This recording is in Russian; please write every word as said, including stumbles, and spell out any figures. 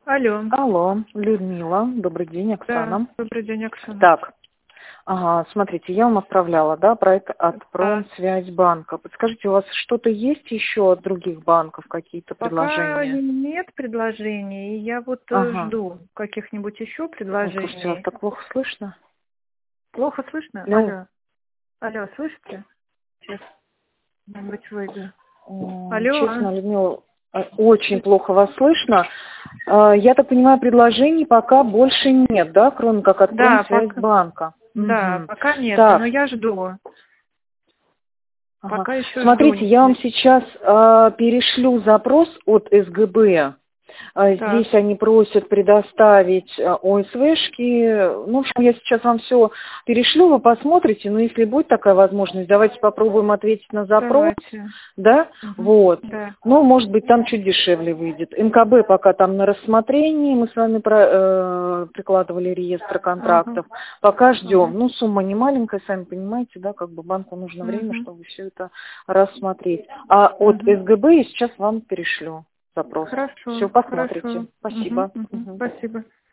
Алло. Алло, Людмила, добрый день, Да, Оксана. добрый день, Оксана. Так, ага, смотрите, я вам отправляла, да, проект от А, Промсвязьбанка. Подскажите, у вас что-то есть еще от других банков, какие-то пока предложения? нет предложений, и я вот э, Ага. жду каких-нибудь еще Ой, слушайте, вас предложений. так плохо слышно? Плохо слышно? Ну, Алло. Алло, слышите? Сейчас, может быть, выйду. м, Алло. честно, Людмила, э, очень плохо вас слышно. Э, Я так понимаю, предложений пока больше нет, да, кроме как от Да, пока, Промсвязьбанка? да, Угу. пока нет, но Так, я жду. ага. Пока еще жду. Смотрите, я вам сейчас э, перешлю запрос от эс гэ бэ. Э, Так, Здесь они просят предоставить э, о эс вэ-шки. Ну, в общем, я сейчас вам все перешлю, вы посмотрите. Но если будет такая возможность, давайте попробуем ответить на запрос. давайте. Да? Угу. Вот. Да. Ну, может быть, там чуть дешевле выйдет. эн ка бэ пока там на рассмотрении. Мы с вами про- э, прикладывали реестр Ага. контрактов. Пока Ага. ждем. Ну, сумма не маленькая, сами понимаете, да, как бы банку нужно время, Угу. чтобы все это рассмотреть. А от Угу. эс гэ бэ я сейчас вам перешлю запрос. Все, Хорошо, хорошо. посмотрите. Угу. Спасибо. Угу. Мгм. Спасибо.